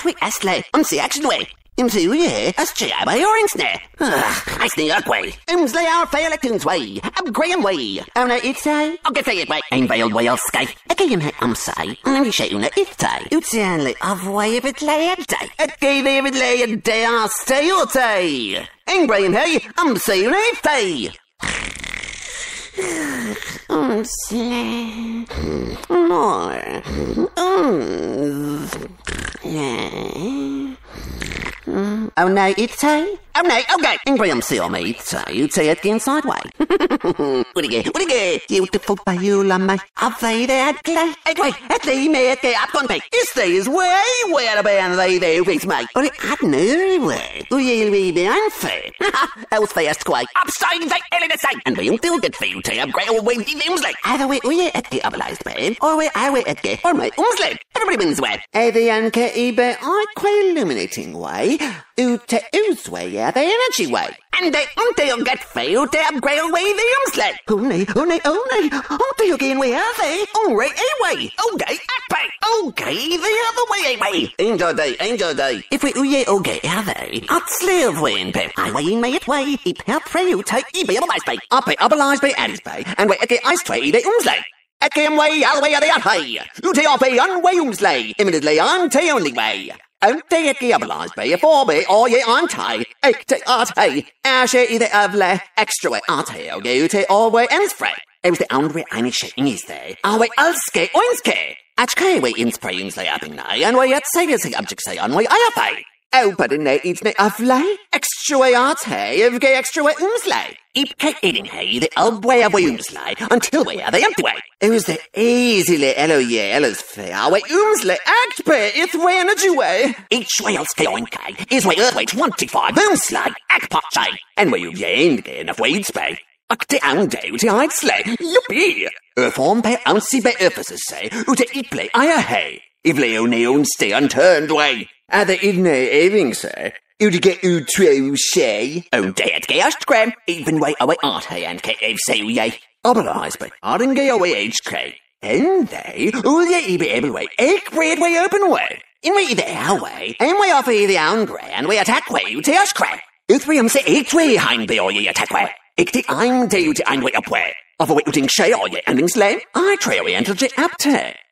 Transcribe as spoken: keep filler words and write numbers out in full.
we asle, um si action way. Im si we, as chia by orange ne. I sneak way. Um slay our fail actions way. Ab Graham way. Oh no, it's say. I'll get say it way. I'm veiled way, I'll sky. Again, um say. I'm shay una it say. It's only of way of it lay a day. At gave it lay a day, I'll stay or say. I'm Graham hey, um say una it day. Um slay. More. Um. Yeah. Oh no, it's say. Oh no, okay. In Graham seal me, it's say. You'd say it again sideway. What again? What again? Beautiful Bayula, mate. I've they there, Clay. Hey, wait, at the me, okay, up on me. This day is way, where the band they there, please, mate. Or it had no way. Oh, you'll be behind fair. Else fast, quite. Upside, they, Ellie the same. And we'll still get food to upgrade or wait, the films like. Either way, we at the utilized band, or we I way at the, or my umslip. Everybody wins way. Either Anka Ebe, I quite illuminating way. Ute use way, yeah, the energy way. And they until get failed to upgrade away the umslip. Oh, nay, oh, nay, oh, nay. Until again, we are they. All right, anyway. Okay, at okay, the other way, anyway. Enjoy day, enjoy day. If we uye, okay, are they? At slave way in pep. I way in may it way. He help pray you take e be otherwise pay. I pay otherwise pay Addis pay. And we okay, ice tray the umslip. At game way, all the way, are they at high. You take off a unway umslip. Immediately, on tay only way. Don't they at the otherwise be a four be or ye aren't I? Ek te art hey, ashe either of le extra way art hey, you te all way ends free. It was the only way I'm shaking is there. Our way alske oinske. Achke way in sprayings lay up in night, and way at say as the object say on way I have. Oh, but in there it's ne of lay extra way art hey, if gay extra way umslay. Eep ke eating hey, the old way of way umslay until way are they empty way. It was the easily elo ye elos fair way umslay act pay it's way energy way. Each way else going kay is way earth way twenty-five umslay act pot say. And way you ye in again of way spay. Ak te own day uti I'd slay. Yuppie. Form pay ouncy bay emphasis say uti eat play I a hey. If leo neon stay unturned way. Other in a evening say. You'd get you true shay. Oh, dead gash gram. Even way away art hey and cave say ye. Otherwise, but I didn't get away H K. And they, all ye be able way, egg bread way open way. In way the our way, and way off the own gray, and we attack way, you tears crack. You three um say eight way hind be or ye attack way. Ik the I'm day you to ein way up way. Of a way uting shay or ye ending slay. I trail way until ye up te.